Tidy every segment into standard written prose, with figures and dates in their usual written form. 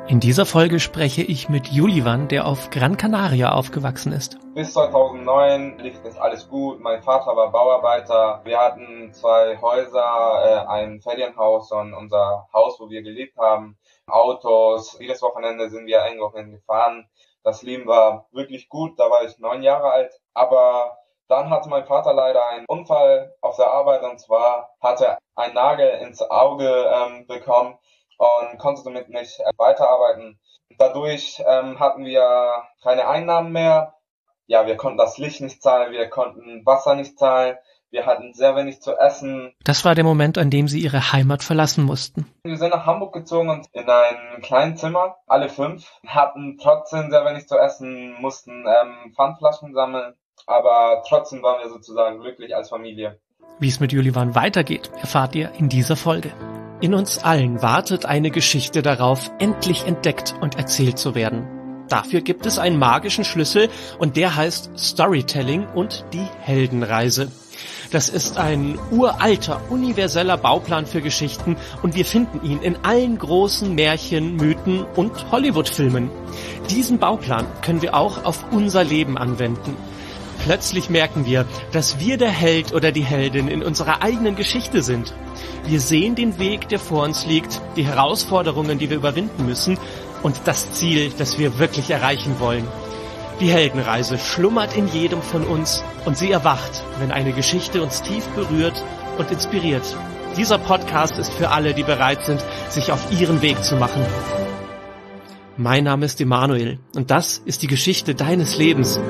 In dieser Folge spreche ich mit Julivan, der auf Gran Canaria aufgewachsen ist. Bis 2009 lief das alles gut. Mein Vater war Bauarbeiter. Wir hatten 2 Häuser, ein Ferienhaus und unser Haus, wo wir gelebt haben. Autos. Jedes Wochenende sind wir einkaufen gefahren. Das Leben war wirklich gut. Da war ich 9 Jahre alt. Aber dann hatte mein Vater leider einen Unfall auf der Arbeit, und zwar hatte er einen Nagel ins Auge bekommen und konnte somit nicht weiterarbeiten. Dadurch hatten wir keine Einnahmen mehr. Ja, wir konnten das Licht nicht zahlen, wir konnten Wasser nicht zahlen, wir hatten sehr wenig zu essen. Das war der Moment, an dem sie ihre Heimat verlassen mussten. Wir sind nach Hamburg gezogen und in ein kleines Zimmer, alle 5, hatten trotzdem sehr wenig zu essen, mussten Pfandflaschen sammeln, aber trotzdem waren wir sozusagen glücklich als Familie. Wie es mit Julivan weitergeht, erfahrt ihr in dieser Folge. In uns allen wartet eine Geschichte darauf, endlich entdeckt und erzählt zu werden. Dafür gibt es einen magischen Schlüssel und der heißt Storytelling und die Heldenreise. Das ist ein uralter, universeller Bauplan für Geschichten und wir finden ihn in allen großen Märchen, Mythen und Hollywood-Filmen. Diesen Bauplan können wir auch auf unser Leben anwenden. Plötzlich merken wir, dass wir der Held oder die Heldin in unserer eigenen Geschichte sind. Wir sehen den Weg, der vor uns liegt, die Herausforderungen, die wir überwinden müssen und das Ziel, das wir wirklich erreichen wollen. Die Heldenreise schlummert in jedem von uns und sie erwacht, wenn eine Geschichte uns tief berührt und inspiriert. Dieser Podcast ist für alle, die bereit sind, sich auf ihren Weg zu machen. Mein Name ist Emanuel und das ist die Geschichte deines Lebens.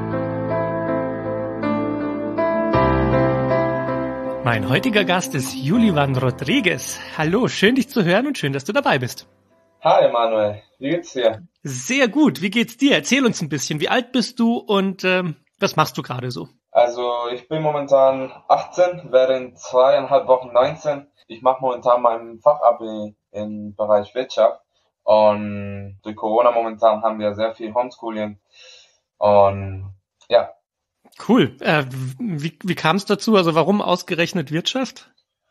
Mein heutiger Gast ist Julivan Rodriguez. Hallo, schön dich zu hören und schön, dass du dabei bist. Hi Emanuel, wie geht's dir? Sehr gut, wie geht's dir? Erzähl uns ein bisschen, wie alt bist du und was machst du gerade so? Also ich bin momentan 18, werde in 2,5 Wochen 19. Ich mache momentan mein Fachabi im Bereich Wirtschaft und durch Corona momentan haben wir sehr viel Homeschooling und ja. Cool. Wie kam es dazu? Also warum ausgerechnet Wirtschaft?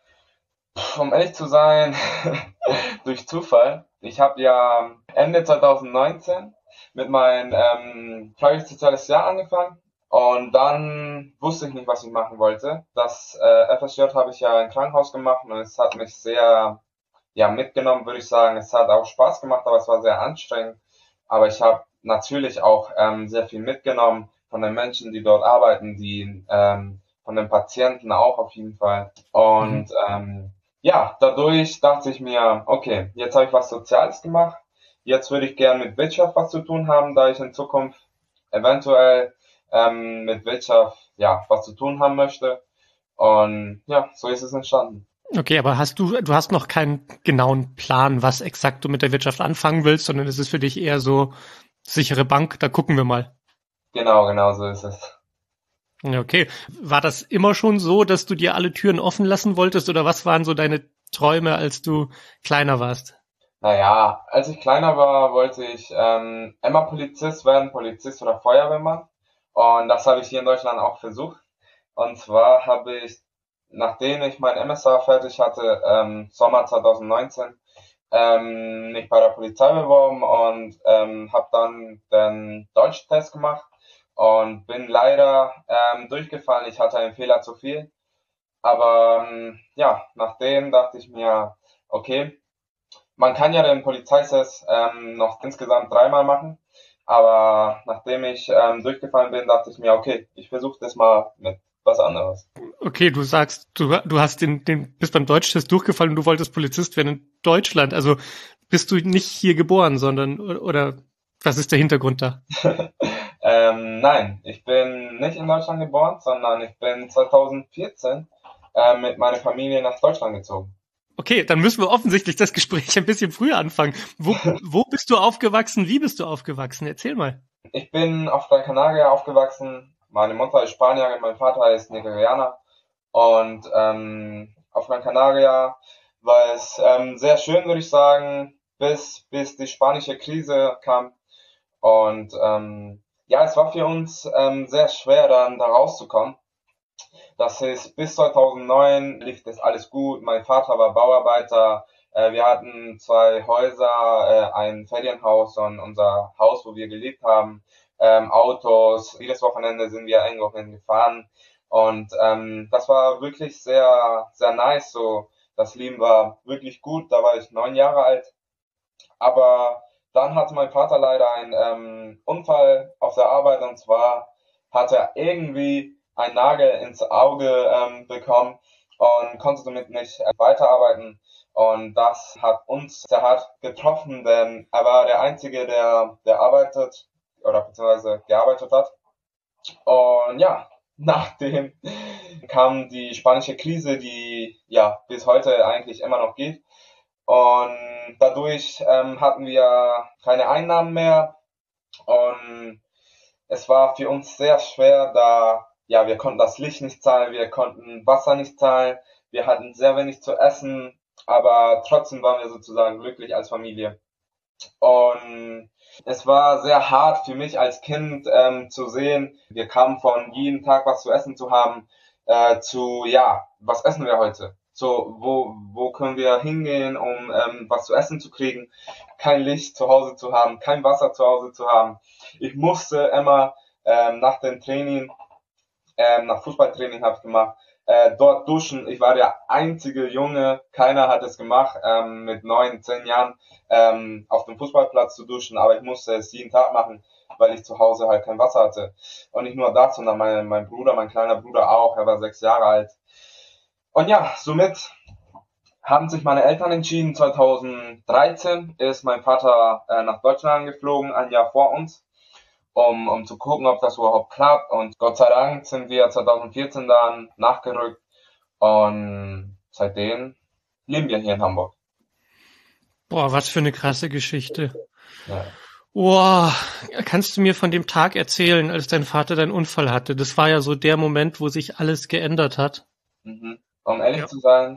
Um ehrlich zu sein, durch Zufall. Ich habe ja Ende 2019 mit meinem freiwilliges soziales Jahr angefangen und dann wusste ich nicht, was ich machen wollte. Das FSJ habe ich ja im Krankenhaus gemacht und es hat mich sehr mitgenommen, würde ich sagen. Es hat auch Spaß gemacht, aber es war sehr anstrengend. Aber ich habe natürlich auch sehr viel mitgenommen von den Menschen, die dort arbeiten, die von den Patienten auch auf jeden Fall. Und dadurch dachte ich mir, okay, jetzt habe ich was Soziales gemacht. Jetzt würde ich gerne mit Wirtschaft was zu tun haben, da ich in Zukunft eventuell mit Wirtschaft was zu tun haben möchte. Und ja, so ist es entstanden. Okay, aber du hast noch keinen genauen Plan, was exakt du mit der Wirtschaft anfangen willst, sondern es ist für dich eher so sichere Bank, da gucken wir mal. Genau, so ist es. Okay. War das immer schon so, dass du dir alle Türen offen lassen wolltest oder was waren so deine Träume, als du kleiner warst? Naja, als ich kleiner war, wollte ich immer Polizist werden, Polizist oder Feuerwehrmann. Und das habe ich hier in Deutschland auch versucht. Und zwar habe ich, nachdem ich mein MSA fertig hatte, Sommer 2019, mich bei der Polizei beworben und habe dann den Deutschtest gemacht. Und bin leider durchgefallen. Ich hatte einen Fehler zu viel. Aber nachdem dachte ich mir, okay, man kann ja den Polizeitest noch insgesamt 3-mal machen. Aber nachdem ich durchgefallen bin, dachte ich mir, okay, ich versuche das mal mit was anderes. Okay, du sagst, du hast bist beim Deutschtest durchgefallen und du wolltest Polizist werden in Deutschland. Also bist du nicht hier geboren, sondern oder was ist der Hintergrund da? Nein, ich bin nicht in Deutschland geboren, sondern ich bin 2014 mit meiner Familie nach Deutschland gezogen. Okay, dann müssen wir offensichtlich das Gespräch ein bisschen früher anfangen. Wo bist du aufgewachsen? Wie bist du aufgewachsen? Erzähl mal. Ich bin auf Gran Canaria aufgewachsen. Meine Mutter ist Spanierin, mein Vater ist Nigerianer. Und auf Gran Canaria war es sehr schön, würde ich sagen, bis die spanische Krise kam. Und es war für uns sehr schwer, dann da rauszukommen. Das ist, bis 2009 lief das alles gut. Mein Vater war Bauarbeiter, Wir hatten 2 Häuser, ein Ferienhaus und unser Haus, wo wir gelebt haben, Autos. Jedes Wochenende sind wir irgendwo hingefahren und das war wirklich sehr, sehr nice. So, das Leben war wirklich gut. Da war ich 9 Jahre alt, aber dann hatte mein Vater leider einen Unfall auf der Arbeit und zwar hat er irgendwie einen Nagel ins Auge bekommen und konnte somit nicht weiterarbeiten. Und das hat uns sehr hart getroffen, denn er war der Einzige, der arbeitet oder beziehungsweise gearbeitet hat. Und ja, nachdem kam die spanische Krise, die ja bis heute eigentlich immer noch geht. Und dadurch hatten wir keine Einnahmen mehr und es war für uns sehr schwer, da ja wir konnten das Licht nicht zahlen, wir konnten Wasser nicht zahlen, wir hatten sehr wenig zu essen, aber trotzdem waren wir sozusagen glücklich als Familie. Und es war sehr hart für mich als Kind zu sehen, wir kamen von jeden Tag was zu essen zu haben, zu, ja, was essen wir heute? So, wo können wir hingehen, um was zu essen zu kriegen? Kein Licht zu Hause zu haben, kein Wasser zu Hause zu haben. Ich musste immer nach dem Training, nach Fußballtraining habe ich gemacht, dort duschen. Ich war der einzige Junge, keiner hat es gemacht, mit 9, 10 Jahren auf dem Fußballplatz zu duschen, aber ich musste es jeden Tag machen, weil ich zu Hause halt kein Wasser hatte. Und nicht nur das, sondern mein Bruder, mein kleiner Bruder auch, er war 6 Jahre alt. Und ja, somit haben sich meine Eltern entschieden. 2013 ist mein Vater nach Deutschland geflogen, ein Jahr vor uns, um zu gucken, ob das überhaupt klappt. Und Gott sei Dank sind wir 2014 dann nachgerückt und seitdem leben wir hier in Hamburg. Boah, was für eine krasse Geschichte. Ja. Boah, kannst du mir von dem Tag erzählen, als dein Vater deinen Unfall hatte? Das war ja so der Moment, wo sich alles geändert hat. Um ehrlich zu sein,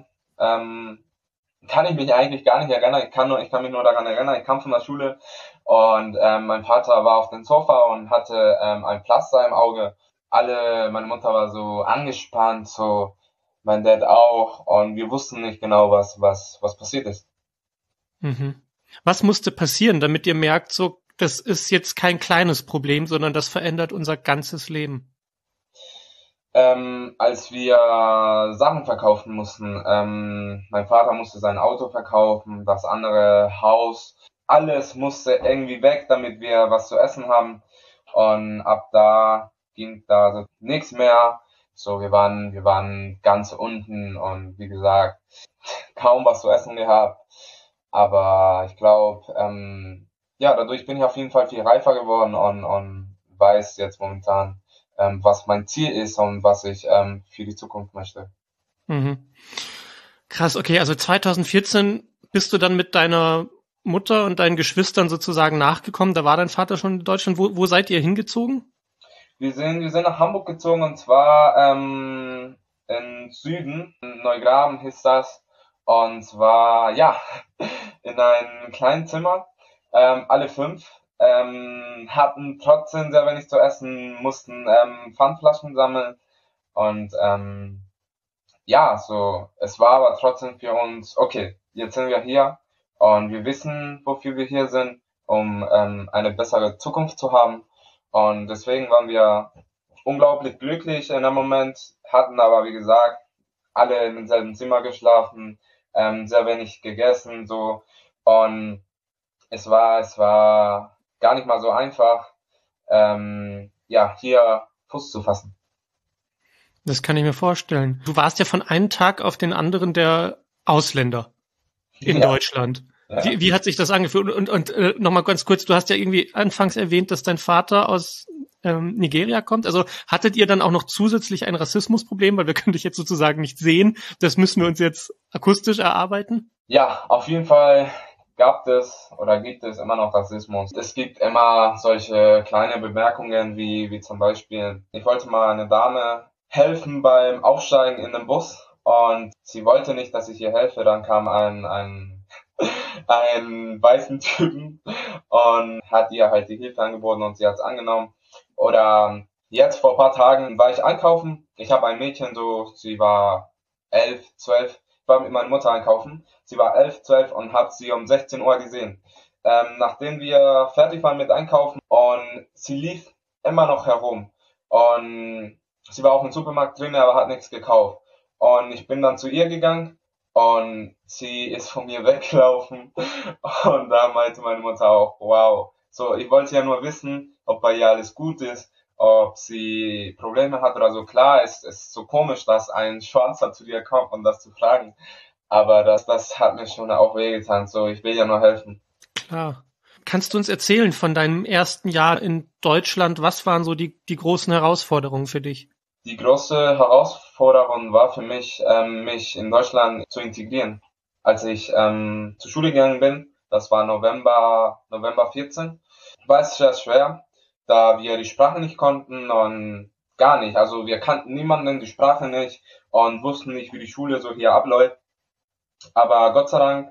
kann ich mich eigentlich gar nicht erinnern. Ich kann mich nur daran erinnern, ich kam von der Schule und mein Vater war auf dem Sofa und hatte ein Pflaster im Auge. Meine Mutter war so angespannt, so mein Dad auch und wir wussten nicht genau, was passiert ist. Mhm. Was musste passieren, damit ihr merkt, so, das ist jetzt kein kleines Problem, sondern das verändert unser ganzes Leben? Als wir Sachen verkaufen mussten, mein Vater musste sein Auto verkaufen, das andere Haus, alles musste irgendwie weg, damit wir was zu essen haben. Und ab da ging da so nichts mehr. So, wir waren ganz unten und wie gesagt, kaum was zu essen gehabt. Aber ich glaube, ja, dadurch bin ich auf jeden Fall viel reifer geworden und weiß jetzt momentan, was mein Ziel ist und was ich für die Zukunft möchte. Mhm. Krass, okay, also 2014 bist du dann mit deiner Mutter und deinen Geschwistern sozusagen nachgekommen. Da war dein Vater schon in Deutschland. Wo seid ihr hingezogen? Wir sind nach Hamburg gezogen und zwar im Süden, in Neugraben hieß das. Und zwar, ja, in einem kleinen Zimmer, alle 5. Hatten trotzdem sehr wenig zu essen, mussten Pfandflaschen sammeln und ja, so, es war aber trotzdem für uns, okay, jetzt sind wir hier und wir wissen, wofür wir hier sind, um eine bessere Zukunft zu haben. Und deswegen waren wir unglaublich glücklich in dem Moment, hatten aber, wie gesagt, alle in demselben Zimmer geschlafen, sehr wenig gegessen, so. Und es war gar nicht mal so einfach, ja, hier Fuß zu fassen. Das kann ich mir vorstellen. Du warst ja von einem Tag auf den anderen der Ausländer in Deutschland. Ja. Wie hat sich das angefühlt? Und nochmal ganz kurz, du hast ja irgendwie anfangs erwähnt, dass dein Vater aus Nigeria kommt. Also hattet ihr dann auch noch zusätzlich ein Rassismusproblem, weil wir können dich jetzt sozusagen nicht sehen. Das müssen wir uns jetzt akustisch erarbeiten. Ja, auf jeden Fall gab es oder gibt es immer noch Rassismus. Es gibt immer solche kleine Bemerkungen wie zum Beispiel, ich wollte mal eine Dame helfen beim Aufsteigen in den Bus und sie wollte nicht, dass ich ihr helfe. Dann kam ein weißen Typen und hat ihr halt die Hilfe angeboten und sie hat es angenommen. Oder jetzt vor ein paar Tagen war ich einkaufen. Ich habe ein Mädchen, so sie war 11, 12, war mit meiner Mutter einkaufen. Sie war 11, 12 und habe sie um 16 Uhr gesehen. Nachdem wir fertig waren mit Einkaufen und sie lief immer noch herum und sie war auch im Supermarkt drin, aber hat nichts gekauft. Und ich bin dann zu ihr gegangen und sie ist von mir weggelaufen und da meinte meine Mutter auch, wow. So, ich wollte ja nur wissen, ob bei ihr alles gut ist, ob sie Probleme hat oder so. Klar, es ist so komisch, dass ein Schwarzer zu dir kommt, um das zu fragen. Aber das hat mir schon auch wehgetan. So, ich will ja nur helfen. Klar. Kannst du uns erzählen von deinem ersten Jahr in Deutschland? Was waren so die großen Herausforderungen für dich? Die große Herausforderung war für mich, mich in Deutschland zu integrieren. Als ich zur Schule gegangen bin, das war November 14, war es sehr schwer, da wir die Sprache nicht konnten und gar nicht. Also wir kannten niemanden, die Sprache nicht und wussten nicht, wie die Schule so hier abläuft. Aber Gott sei Dank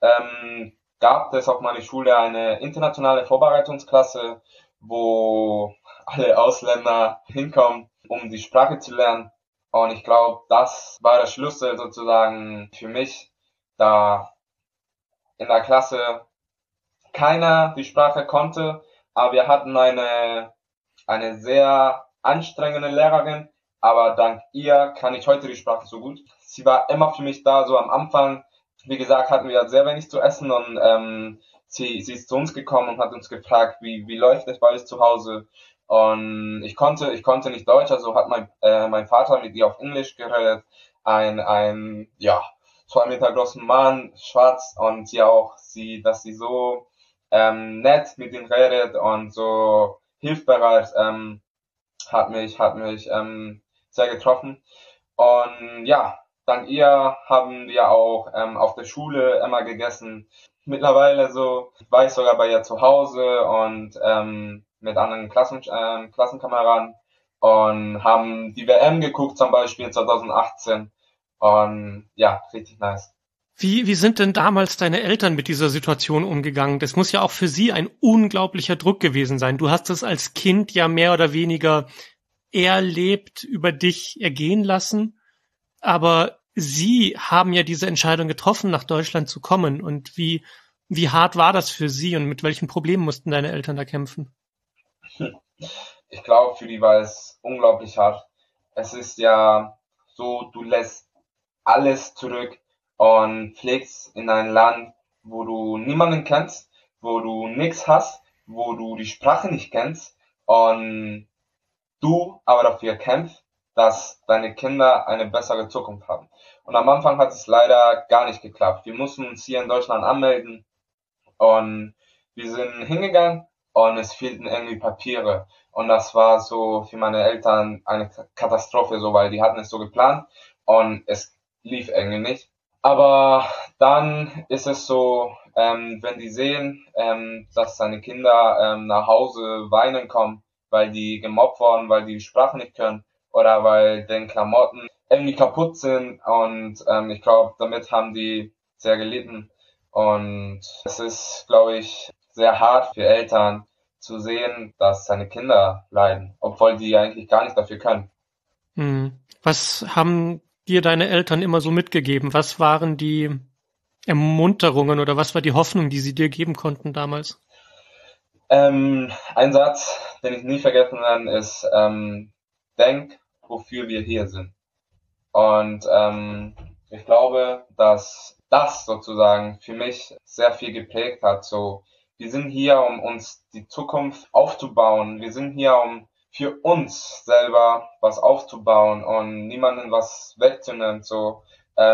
gab es auf meiner Schule eine internationale Vorbereitungsklasse, wo alle Ausländer hinkommen, um die Sprache zu lernen. Und ich glaube, das war der Schlüssel sozusagen für mich, da in der Klasse keiner die Sprache konnte, aber wir hatten eine sehr anstrengende Lehrerin, aber dank ihr kann ich heute die Sprache so gut. Sie war immer für mich da, so am Anfang. Wie gesagt, hatten wir sehr wenig zu essen und sie ist zu uns gekommen und hat uns gefragt, wie läuft es bei euch zu Hause? Und ich konnte nicht Deutsch, also hat mein Vater mit ihr auf Englisch geredet. Ein 2 Meter großen Mann, schwarz, und dass sie so nett mit ihm redet und so hilfsbereit, hat mich sehr getroffen. Und ja, dank ihr haben wir auch auf der Schule immer gegessen. Mittlerweile so war ich sogar bei ihr zu Hause und mit anderen Klassenkameraden und haben die WM geguckt, zum Beispiel 2018. Und ja, richtig nice. Wie sind denn damals deine Eltern mit dieser Situation umgegangen? Das muss ja auch für sie ein unglaublicher Druck gewesen sein. Du hast es als Kind ja mehr oder weniger erlebt, über dich ergehen lassen. Aber sie haben ja diese Entscheidung getroffen, nach Deutschland zu kommen. Und wie hart war das für sie und mit welchen Problemen mussten deine Eltern da kämpfen? Ich glaube, für die war es unglaublich hart. Es ist ja so, du lässt alles zurück und fliegst in ein Land, wo du niemanden kennst, wo du nichts hast, wo du die Sprache nicht kennst und du aber dafür kämpfst, dass deine Kinder eine bessere Zukunft haben. Und am Anfang hat es leider gar nicht geklappt. Wir mussten uns hier in Deutschland anmelden und wir sind hingegangen und es fehlten irgendwie Papiere. Und das war so für meine Eltern eine Katastrophe, so, weil die hatten es so geplant und es lief irgendwie nicht. Aber dann ist es so, wenn die sehen, dass seine Kinder nach Hause weinen kommen, weil die gemobbt wurden, weil die Sprache nicht können oder weil den Klamotten irgendwie kaputt sind, und ich glaube, damit haben die sehr gelitten. Und es ist, glaube ich, sehr hart für Eltern zu sehen, dass seine Kinder leiden, obwohl die eigentlich gar nicht dafür können. Was haben dir deine Eltern immer so mitgegeben? Was waren die Ermunterungen oder was war die Hoffnung, die sie dir geben konnten damals? Ein Satz, den ich nie vergessen werde, ist, denk, wofür wir hier sind. Und ich glaube, dass das sozusagen für mich sehr viel geprägt hat. So, wir sind hier, um uns die Zukunft aufzubauen. Wir sind hier, um für uns selber was aufzubauen und niemanden was wegzunehmen. So,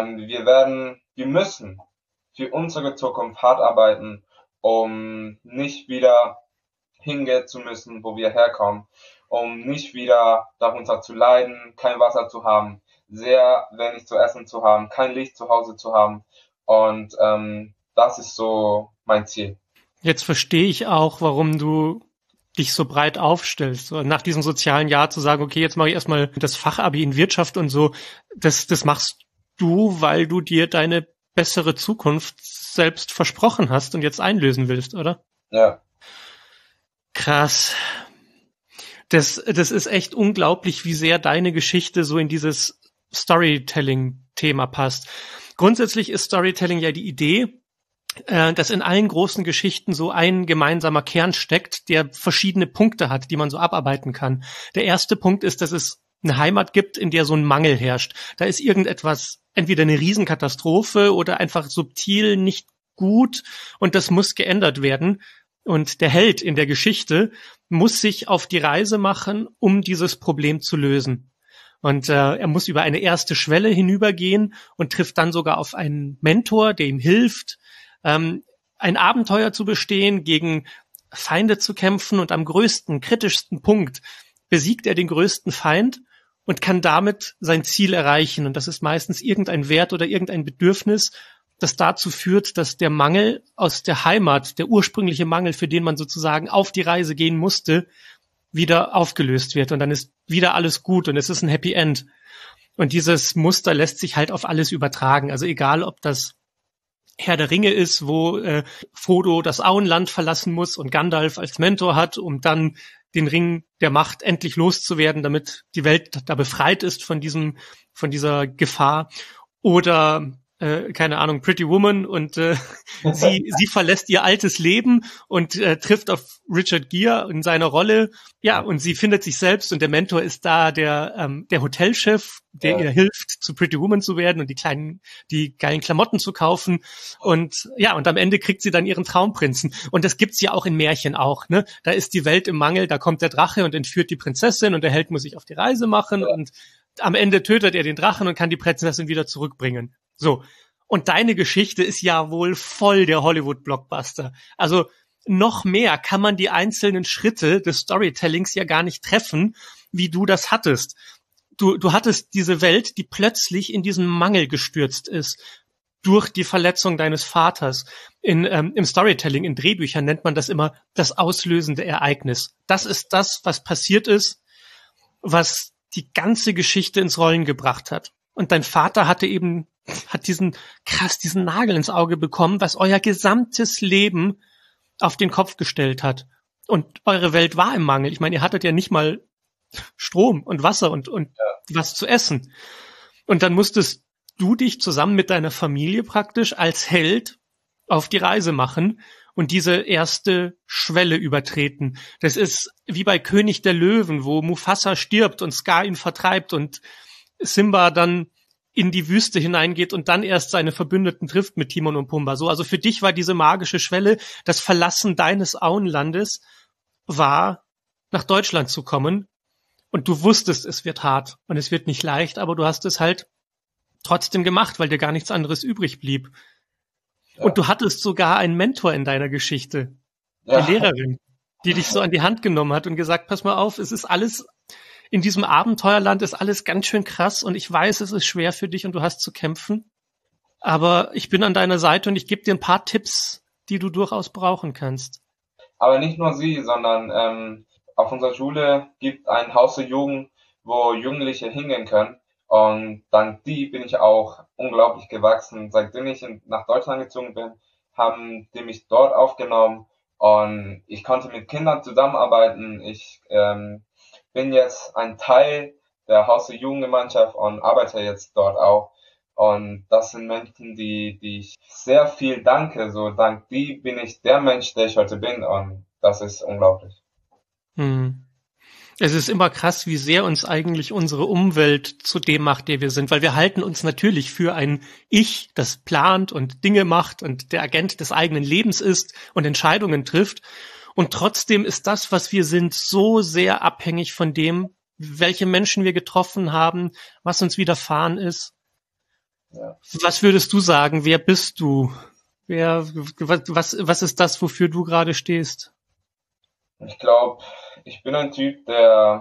wir müssen für unsere Zukunft hart arbeiten, um nicht wieder hingehen zu müssen, wo wir herkommen, um nicht wieder darunter zu leiden, kein Wasser zu haben, sehr wenig zu essen zu haben, kein Licht zu Hause zu haben. Und das ist so mein Ziel. Jetzt verstehe ich auch, warum du dich so breit aufstellst. So, nach diesem sozialen Jahr zu sagen, okay, jetzt mache ich erstmal das Fachabi in Wirtschaft und so, das machst du, weil du dir deine bessere Zukunft selbst versprochen hast und jetzt einlösen willst, oder? Ja. Krass. Das ist echt unglaublich, wie sehr deine Geschichte so in dieses Storytelling-Thema passt. Grundsätzlich ist Storytelling ja die Idee, dass in allen großen Geschichten so ein gemeinsamer Kern steckt, der verschiedene Punkte hat, die man so abarbeiten kann. Der erste Punkt ist, dass es eine Heimat gibt, in der so ein Mangel herrscht. Da ist irgendetwas, entweder eine Riesenkatastrophe oder einfach subtil nicht gut und das muss geändert werden. Und der Held in der Geschichte muss sich auf die Reise machen, um dieses Problem zu lösen. Und er muss über eine erste Schwelle hinübergehen und trifft dann sogar auf einen Mentor, der ihm hilft, ein Abenteuer zu bestehen, gegen Feinde zu kämpfen und am größten, kritischsten Punkt besiegt er den größten Feind und kann damit sein Ziel erreichen. Und das ist meistens irgendein Wert oder irgendein Bedürfnis, das dazu führt, dass der Mangel aus der Heimat, der ursprüngliche Mangel, für den man sozusagen auf die Reise gehen musste, wieder aufgelöst wird. Und dann ist wieder alles gut und es ist ein Happy End. Und dieses Muster lässt sich halt auf alles übertragen. Also egal, ob das Herr der Ringe ist, wo Frodo das Auenland verlassen muss und Gandalf als Mentor hat, um dann den Ring der Macht endlich loszuwerden, damit die Welt da befreit ist von dieser Gefahr. Oder keine Ahnung, Pretty Woman und sie verlässt ihr altes Leben und trifft auf Richard Gere in seiner Rolle. Ja, und sie findet sich selbst und der Mentor ist da der Hotelchef, der ihr hilft, zu Pretty Woman zu werden und die geilen Klamotten zu kaufen. Und ja, und am Ende kriegt sie dann ihren Traumprinzen. Und das gibt's ja auch in Märchen auch, ne? Da ist die Welt im Mangel, da kommt der Drache und entführt die Prinzessin und der Held muss sich auf die Reise machen und am Ende tötet er den Drachen und kann die Prinzessin wieder zurückbringen. So. Und deine Geschichte ist ja wohl voll der Hollywood-Blockbuster. Also noch mehr kann man die einzelnen Schritte des Storytellings ja gar nicht treffen, wie du das hattest. Du hattest diese Welt, die plötzlich in diesen Mangel gestürzt ist durch die Verletzung deines Vaters. Im Storytelling, in Drehbüchern nennt man das immer das auslösende Ereignis. Das ist das, was passiert ist, was die ganze Geschichte ins Rollen gebracht hat. Und dein Vater hat diesen Nagel ins Auge bekommen, was euer gesamtes Leben auf den Kopf gestellt hat. Und eure Welt war im Mangel. Ich meine, ihr hattet ja nicht mal Strom und Wasser und was zu essen. Und dann musstest du dich zusammen mit deiner Familie praktisch als Held auf die Reise machen und diese erste Schwelle übertreten. Das ist wie bei König der Löwen, wo Mufasa stirbt und Scar ihn vertreibt und Simba dann in die Wüste hineingeht und dann erst seine Verbündeten trifft mit Timon und Pumba. So, also für dich war diese magische Schwelle, das Verlassen deines Auenlandes war, nach Deutschland zu kommen. Und du wusstest, es wird hart und es wird nicht leicht, aber du hast es halt trotzdem gemacht, weil dir gar nichts anderes übrig blieb. Ja. Und du hattest sogar einen Mentor in deiner Geschichte, die Lehrerin, die dich so an die Hand genommen hat und gesagt, pass mal auf, es ist alles, in diesem Abenteuerland ist alles ganz schön krass und ich weiß, es ist schwer für dich und du hast zu kämpfen, aber ich bin an deiner Seite und ich gebe dir ein paar Tipps, die du durchaus brauchen kannst. Aber nicht nur sie, sondern auf unserer Schule gibt ein Haus der Jugend, wo Jugendliche hingehen können. Und dank die bin ich auch unglaublich gewachsen. Seitdem ich nach Deutschland gezogen bin, haben die mich dort aufgenommen und ich konnte mit Kindern zusammenarbeiten. Ich bin jetzt ein Teil der Haus der Jugendgemeinschaft und arbeite jetzt dort auch. Und das sind Menschen, die ich sehr viel danke. So dank die bin ich der Mensch, der ich heute bin. Und das ist unglaublich. Es ist immer krass, wie sehr uns eigentlich unsere Umwelt zu dem macht, der wir sind, weil wir halten uns natürlich für ein Ich, das plant und Dinge macht und der Agent des eigenen Lebens ist und Entscheidungen trifft. Und trotzdem ist das, was wir sind, so sehr abhängig von dem, welche Menschen wir getroffen haben, was uns widerfahren ist. Ja. Was würdest du sagen? Wer bist du? Was ist das, wofür du gerade stehst? Ich glaube, ich bin ein Typ, der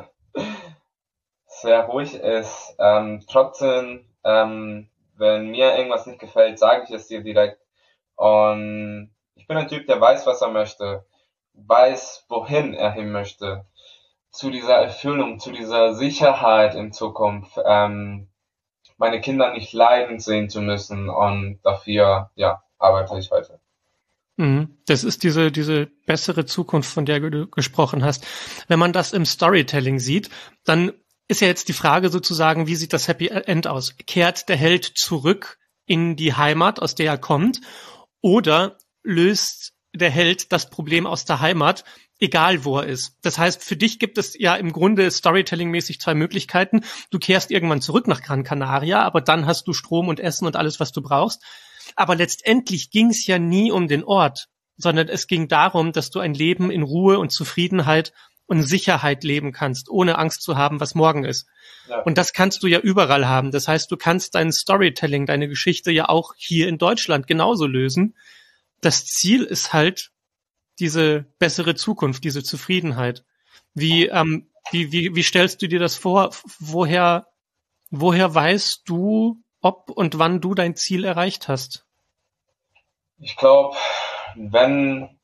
sehr ruhig ist. Trotzdem, wenn mir irgendwas nicht gefällt, sage ich es dir direkt. Und ich bin ein Typ, der weiß, was er möchte, weiß, wohin er hin möchte. Zu dieser Erfüllung, zu dieser Sicherheit in Zukunft, meine Kinder nicht leiden sehen zu müssen. Und dafür, arbeite ich weiter. Das ist diese bessere Zukunft, von der du gesprochen hast. Wenn man das im Storytelling sieht, dann ist ja jetzt die Frage sozusagen, wie sieht das Happy End aus? Kehrt der Held zurück in die Heimat, aus der er kommt, oder löst der Held das Problem aus der Heimat, egal wo er ist. Das heißt, für dich gibt es ja im Grunde Storytelling-mäßig zwei Möglichkeiten. Du kehrst irgendwann zurück nach Gran Canaria, aber dann hast du Strom und Essen und alles, was du brauchst. Aber letztendlich ging es ja nie um den Ort, sondern es ging darum, dass du ein Leben in Ruhe und Zufriedenheit und Sicherheit leben kannst, ohne Angst zu haben, was morgen ist. Ja. Und das kannst du ja überall haben. Das heißt, du kannst dein Storytelling, deine Geschichte ja auch hier in Deutschland genauso lösen. Das Ziel ist halt diese bessere Zukunft, diese Zufriedenheit. Wie stellst du dir das vor? Woher weißt du, ob und wann du dein Ziel erreicht hast? Ich glaube, wenn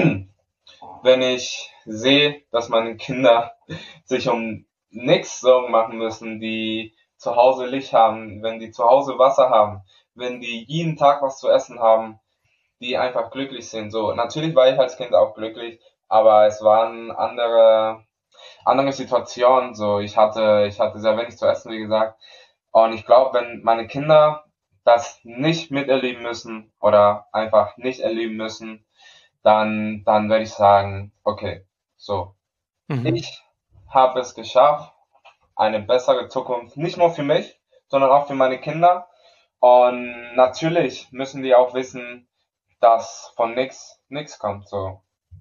ich sehe, dass meine Kinder sich um nichts Sorgen machen müssen, die zu Hause Licht haben, wenn die zu Hause Wasser haben, wenn die jeden Tag was zu essen haben, die einfach glücklich sind. So, natürlich war ich als Kind auch glücklich, aber es waren andere Situationen. So, ich hatte sehr wenig zu essen, wie gesagt. Und ich glaube, wenn meine Kinder das nicht miterleben müssen oder einfach nicht erleben müssen, dann werde ich sagen, okay, so, ich habe es geschafft, eine bessere Zukunft, nicht nur für mich, sondern auch für meine Kinder. Und natürlich müssen die auch wissen, dass von nichts kommt, so.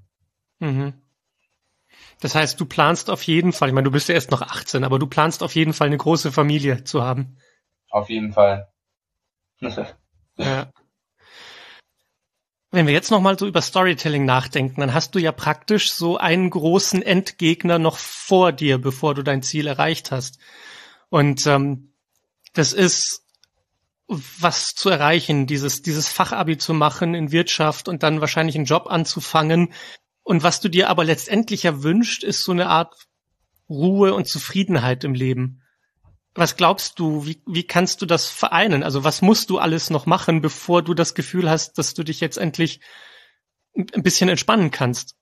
Das heißt, du planst auf jeden Fall, ich meine, du bist ja erst noch 18, aber du planst auf jeden Fall eine große Familie zu haben. Auf jeden Fall. Ja. Wenn wir jetzt nochmal so über Storytelling nachdenken, dann hast du ja praktisch so einen großen Endgegner noch vor dir, bevor du dein Ziel erreicht hast. Und das ist was zu erreichen, dieses Fachabi zu machen in Wirtschaft und dann wahrscheinlich einen Job anzufangen. Und was du dir aber letztendlich ja wünschst, ist so eine Art Ruhe und Zufriedenheit im Leben. Was glaubst du, wie kannst du das vereinen? Also was musst du alles noch machen, bevor du das Gefühl hast, dass du dich jetzt endlich ein bisschen entspannen kannst?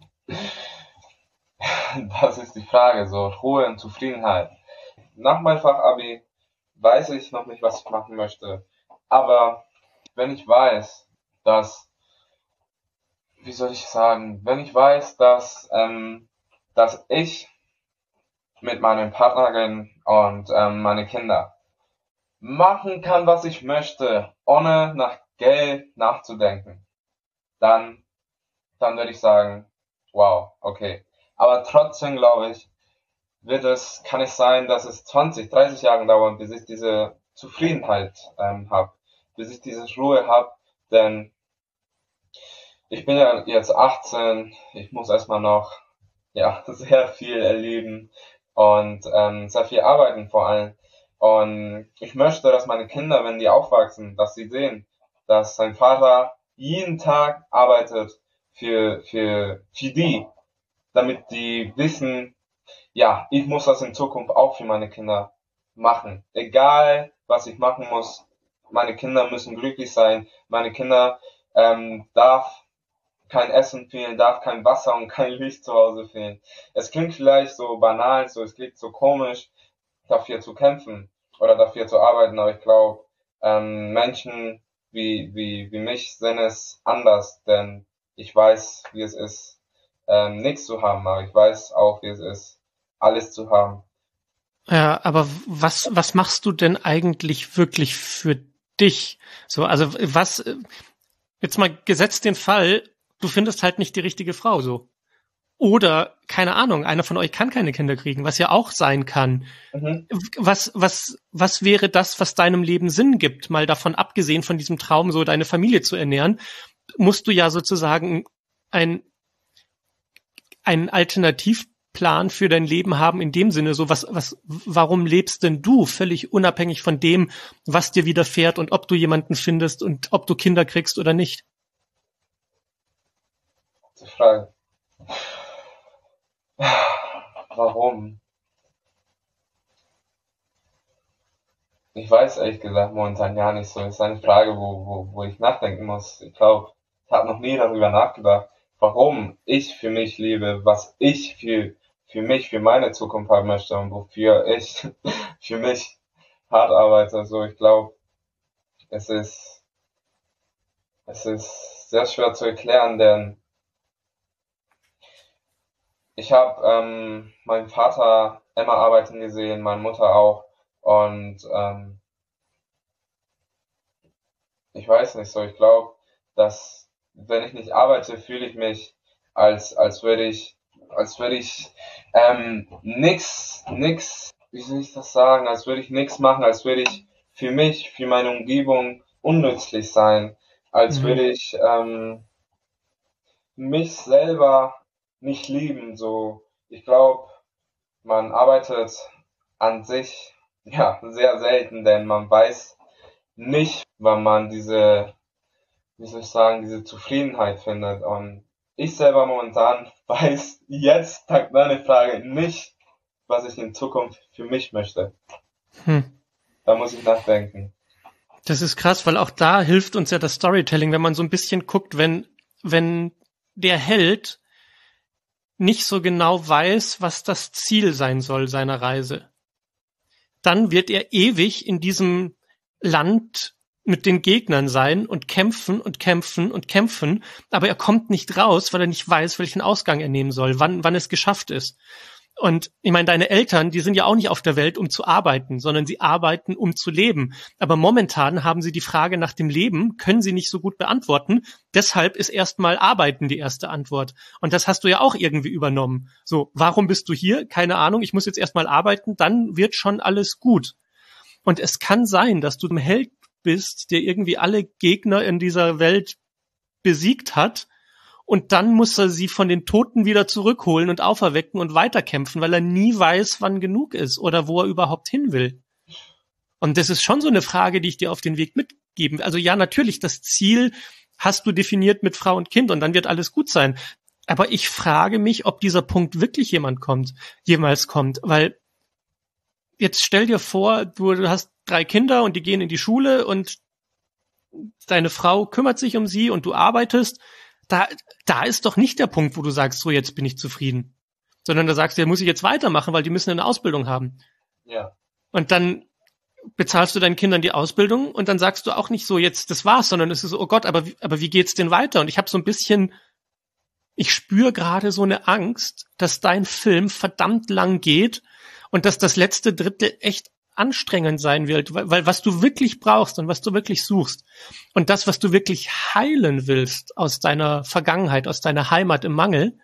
Das ist die Frage, so Ruhe und Zufriedenheit. Nach meinem Fachabi weiß ich noch nicht, was ich machen möchte. Aber wenn ich weiß, dass, wie soll ich sagen, wenn ich weiß, dass ich mit meinen Partnerin und meine Kinder machen kann, was ich möchte, ohne nach Geld nachzudenken, dann würde ich sagen, wow, okay. Aber trotzdem glaube ich, kann es sein, dass es 20, 30 Jahre dauert, bis ich diese Zufriedenheit habe, bis ich diese Ruhe habe, denn ich bin ja jetzt 18, ich muss erstmal noch sehr viel erleben und sehr viel arbeiten vor allem. Und ich möchte, dass meine Kinder, wenn die aufwachsen, dass sie sehen, dass sein Vater jeden Tag arbeitet für die, damit die wissen, ja, ich muss das in Zukunft auch für meine Kinder machen. Egal, was ich machen muss, meine Kinder müssen glücklich sein. Meine Kinder darf kein Essen fehlen, darf kein Wasser und kein Licht zu Hause fehlen. Es klingt vielleicht so banal, es klingt so komisch, dafür zu kämpfen oder dafür zu arbeiten, aber ich glaube, Menschen wie mich sehen es anders, denn ich weiß, wie es ist, nichts zu haben, aber ich weiß auch, wie es ist, alles zu haben. Ja, aber was machst du denn eigentlich wirklich für dich? So, also jetzt mal gesetzt den Fall, du findest halt nicht die richtige Frau, so. Oder, keine Ahnung, einer von euch kann keine Kinder kriegen, was ja auch sein kann. Was wäre das, was deinem Leben Sinn gibt? Mal davon abgesehen von diesem Traum, so deine Familie zu ernähren, musst du ja sozusagen einen Alternativplan für dein Leben haben in dem Sinne, so warum lebst denn du völlig unabhängig von dem, was dir widerfährt und ob du jemanden findest und ob du Kinder kriegst oder nicht? Die Frage. Warum? Ich weiß ehrlich gesagt momentan gar nicht so. Das ist eine Frage, wo ich nachdenken muss. Ich glaube, ich habe noch nie darüber nachgedacht, warum ich für mich lebe, was ich für mich, für meine Zukunft haben möchte und wofür ich für mich hart arbeite. Also ich glaube, Es ist, es ist sehr schwer zu erklären, denn ich habe meinen Vater immer arbeiten gesehen, meine Mutter auch. Und ich weiß nicht so, ich glaube, dass wenn ich nicht arbeite, fühle ich mich als würde ich nix, wie soll ich das sagen, als würde ich nichts machen, als würde ich für mich, für meine Umgebung unnützlich sein, als Mhm. würde ich mich selber nicht lieben. So, ich glaube, man arbeitet an sich ja sehr selten, denn man weiß nicht, wann man diese, wie soll ich sagen, diese Zufriedenheit findet. Und ich selber momentan weiß jetzt, dank deiner Frage, nicht, was ich in Zukunft für mich möchte. Hm. Da muss ich nachdenken. Das ist krass, weil auch da hilft uns ja das Storytelling, wenn man so ein bisschen guckt, wenn der Held nicht so genau weiß, was das Ziel sein soll seiner Reise, dann wird er ewig in diesem Land mit den Gegnern sein und kämpfen und kämpfen und kämpfen, aber er kommt nicht raus, weil er nicht weiß, welchen Ausgang er nehmen soll, wann es geschafft ist. Und ich meine, deine Eltern, die sind ja auch nicht auf der Welt, um zu arbeiten, sondern sie arbeiten, um zu leben. Aber momentan haben sie die Frage nach dem Leben, können sie nicht so gut beantworten. Deshalb ist erstmal Arbeiten die erste Antwort. Und das hast du ja auch irgendwie übernommen. So, warum bist du hier? Keine Ahnung, ich muss jetzt erstmal arbeiten, dann wird schon alles gut. Und es kann sein, dass du ein Held bist, der irgendwie alle Gegner in dieser Welt besiegt hat, und dann muss er sie von den Toten wieder zurückholen und auferwecken und weiterkämpfen, weil er nie weiß, wann genug ist oder wo er überhaupt hin will. Und das ist schon so eine Frage, die ich dir auf den Weg mitgeben will. Also ja, natürlich, das Ziel hast du definiert mit Frau und Kind und dann wird alles gut sein. Aber ich frage mich, ob dieser Punkt wirklich jemals kommt, weil jetzt stell dir vor, du hast 3 Kinder und die gehen in die Schule und deine Frau kümmert sich um sie und du arbeitest. Da ist doch nicht der Punkt, wo du sagst, so jetzt bin ich zufrieden. Sondern da sagst du, ja, muss ich jetzt weitermachen, weil die müssen eine Ausbildung haben. Ja. Und dann bezahlst du deinen Kindern die Ausbildung und dann sagst du auch nicht so, jetzt das war's, sondern es ist so, oh Gott, aber wie geht's denn weiter? Und ich habe so ein bisschen, ich spüre gerade so eine Angst, dass dein Film verdammt lang geht und dass das letzte Drittel echt anstrengend sein wird, weil was du wirklich brauchst und was du wirklich suchst und das, was du wirklich heilen willst aus deiner Vergangenheit, aus deiner Heimat im Mangel,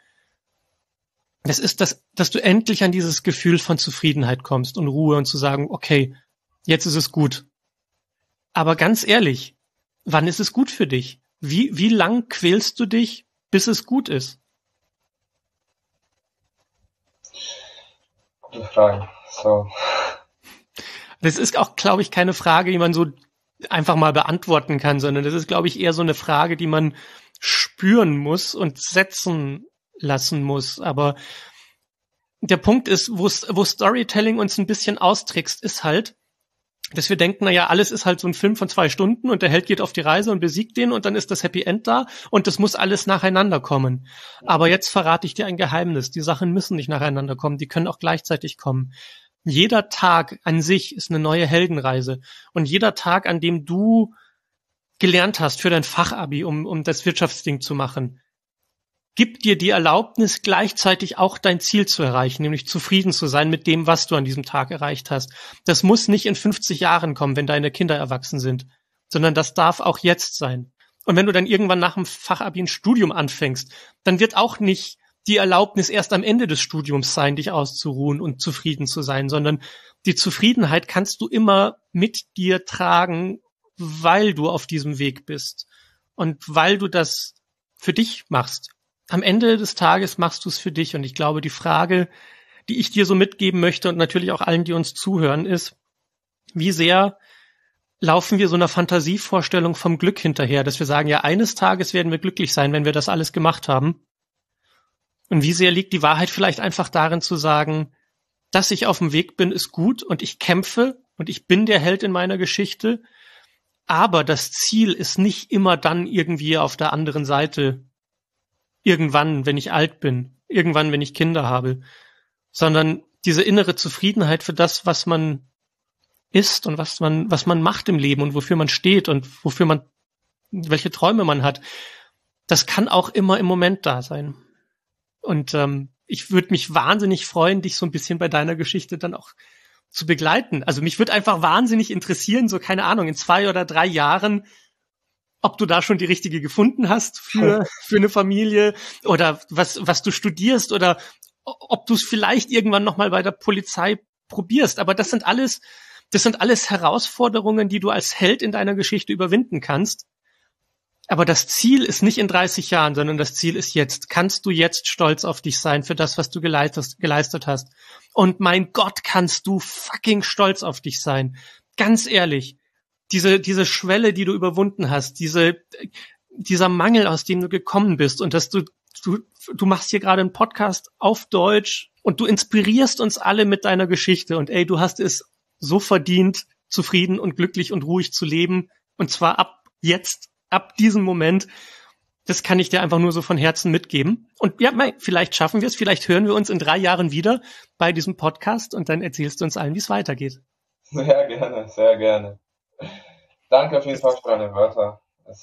das ist das, dass du endlich an dieses Gefühl von Zufriedenheit kommst und Ruhe und zu sagen, okay, jetzt ist es gut. Aber ganz ehrlich, wann ist es gut für dich? Wie lang quälst du dich, bis es gut ist? Gute Frage. So. Das ist auch, glaube ich, keine Frage, die man so einfach mal beantworten kann, sondern das ist, glaube ich, eher so eine Frage, die man spüren muss und setzen lassen muss. Aber der Punkt ist, wo Storytelling uns ein bisschen austrickst, ist halt, dass wir denken, naja, alles ist halt so ein Film von 2 Stunden und der Held geht auf die Reise und besiegt den und dann ist das Happy End da und das muss alles nacheinander kommen. Aber jetzt verrate ich dir ein Geheimnis. Die Sachen müssen nicht nacheinander kommen, die können auch gleichzeitig kommen. Jeder Tag an sich ist eine neue Heldenreise. Und jeder Tag, an dem du gelernt hast für dein Fachabi, um das Wirtschaftsding zu machen, gibt dir die Erlaubnis, gleichzeitig auch dein Ziel zu erreichen, nämlich zufrieden zu sein mit dem, was du an diesem Tag erreicht hast. Das muss nicht in 50 Jahren kommen, wenn deine Kinder erwachsen sind, sondern das darf auch jetzt sein. Und wenn du dann irgendwann nach dem Fachabi ein Studium anfängst, dann wird auch nicht die Erlaubnis erst am Ende des Studiums sein, dich auszuruhen und zufrieden zu sein, sondern die Zufriedenheit kannst du immer mit dir tragen, weil du auf diesem Weg bist und weil du das für dich machst. Am Ende des Tages machst du es für dich und ich glaube, die Frage, die ich dir so mitgeben möchte und natürlich auch allen, die uns zuhören, ist, wie sehr laufen wir so einer Fantasievorstellung vom Glück hinterher, dass wir sagen, ja, eines Tages werden wir glücklich sein, wenn wir das alles gemacht haben. Und wie sehr liegt die Wahrheit vielleicht einfach darin zu sagen, dass ich auf dem Weg bin, ist gut und ich kämpfe und ich bin der Held in meiner Geschichte, aber das Ziel ist nicht immer dann irgendwie auf der anderen Seite, irgendwann, wenn ich alt bin, irgendwann, wenn ich Kinder habe, sondern diese innere Zufriedenheit für das, was man ist und was man macht im Leben und wofür man steht und welche Träume man hat, das kann auch immer im Moment da sein. Und ich würde mich wahnsinnig freuen, dich so ein bisschen bei deiner Geschichte dann auch zu begleiten. Also mich würde einfach wahnsinnig interessieren, so keine Ahnung, in 2 oder 3 Jahren, ob du da schon die richtige gefunden hast für eine Familie oder was du studierst oder ob du es vielleicht irgendwann nochmal bei der Polizei probierst. Aber das sind alles Herausforderungen, die du als Held in deiner Geschichte überwinden kannst. Aber das Ziel ist nicht in 30 Jahren, sondern das Ziel ist jetzt. Kannst du jetzt stolz auf dich sein für das, was du geleistet hast? Und mein Gott, kannst du fucking stolz auf dich sein. Ganz ehrlich. Diese Schwelle, die du überwunden hast, dieser Mangel, aus dem du gekommen bist und dass du machst hier gerade einen Podcast auf Deutsch und du inspirierst uns alle mit deiner Geschichte und ey, du hast es so verdient, zufrieden und glücklich und ruhig zu leben und zwar ab diesem Moment. Das kann ich dir einfach nur so von Herzen mitgeben. Und ja, vielleicht schaffen wir es, vielleicht hören wir uns in 3 Jahren wieder bei diesem Podcast und dann erzählst du uns allen, wie es weitergeht. Sehr gerne, sehr gerne. Danke auf jeden Fall für deine Wörter.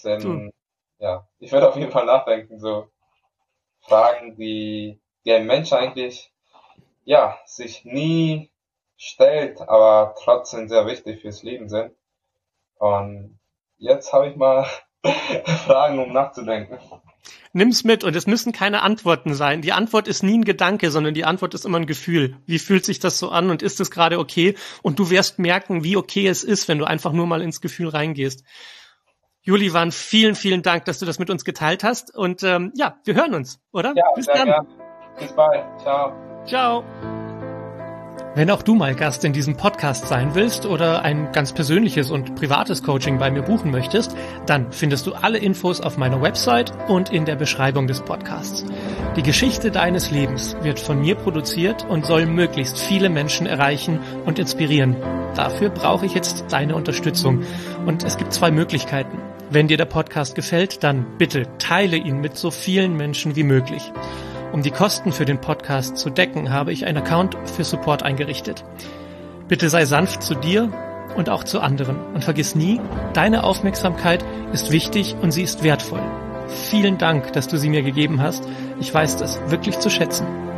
Ich werde auf jeden Fall nachdenken, so Fragen, die ein Mensch eigentlich, sich nie stellt, aber trotzdem sehr wichtig fürs Leben sind. Und jetzt habe ich mal Fragen, um nachzudenken. Nimm's mit und es müssen keine Antworten sein. Die Antwort ist nie ein Gedanke, sondern die Antwort ist immer ein Gefühl. Wie fühlt sich das so an und ist es gerade okay? Und du wirst merken, wie okay es ist, wenn du einfach nur mal ins Gefühl reingehst. Julivan, vielen, vielen Dank, dass du das mit uns geteilt hast. Und wir hören uns, oder? Ja, bis dann. Gern. Bis bald. Ciao. Ciao. Wenn auch du mal Gast in diesem Podcast sein willst oder ein ganz persönliches und privates Coaching bei mir buchen möchtest, dann findest du alle Infos auf meiner Website und in der Beschreibung des Podcasts. Die Geschichte deines Lebens wird von mir produziert und soll möglichst viele Menschen erreichen und inspirieren. Dafür brauche ich jetzt deine Unterstützung. Und es gibt 2 Möglichkeiten. Wenn dir der Podcast gefällt, dann bitte teile ihn mit so vielen Menschen wie möglich. Um die Kosten für den Podcast zu decken, habe ich einen Account für Support eingerichtet. Bitte sei sanft zu dir und auch zu anderen. Und vergiss nie, deine Aufmerksamkeit ist wichtig und sie ist wertvoll. Vielen Dank, dass du sie mir gegeben hast. Ich weiß das wirklich zu schätzen.